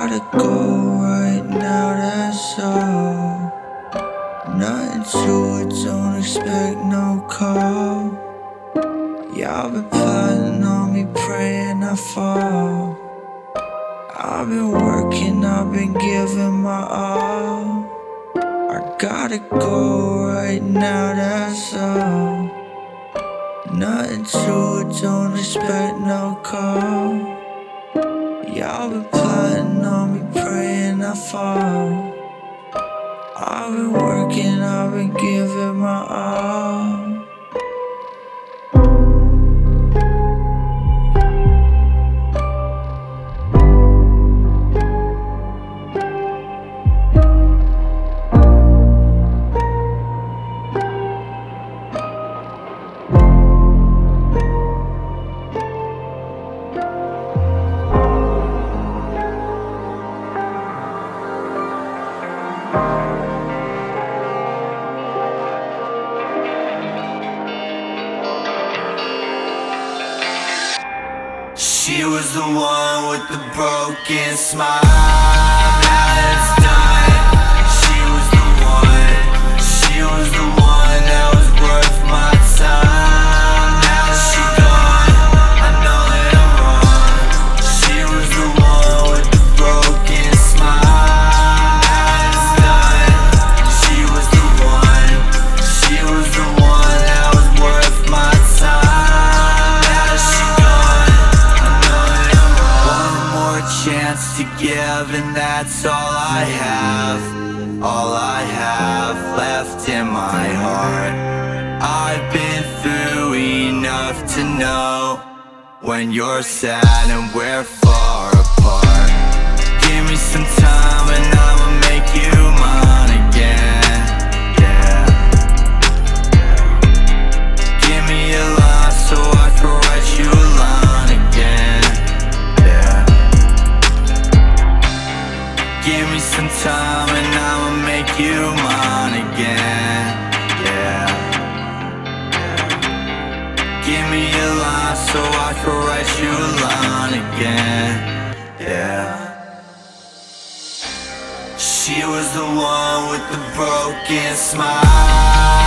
gotta go right now, that's all. Nothing to it, don't expect no call. Y'all been plotting on me, praying I fall. I've been working, I've been giving my all. I gotta go right now, that's all. Nothing to it, don't expect no call. Y'all been plotting on me, praying I fall. I've been working, I've been giving my all. She was the one with the broken smile. Now it's done. She was the one. She was the one that was worth my time. Now she gone. I know that I'm wrong. She was the one with the broken smile. Now it's done. She was the one. She was the one that was worth my time. Now she gone. Chance to give, and that's all I have. All I have left in my heart. I've been through enough to know when you're sad and we're far apart. Give me some time and I'ma make you mine again. Yeah. Give me a line so I can write you a line again. Give me some time and I'ma make you mine again. Yeah. Give me a line so I can write you a line again. Yeah. She was the one with the broken smile.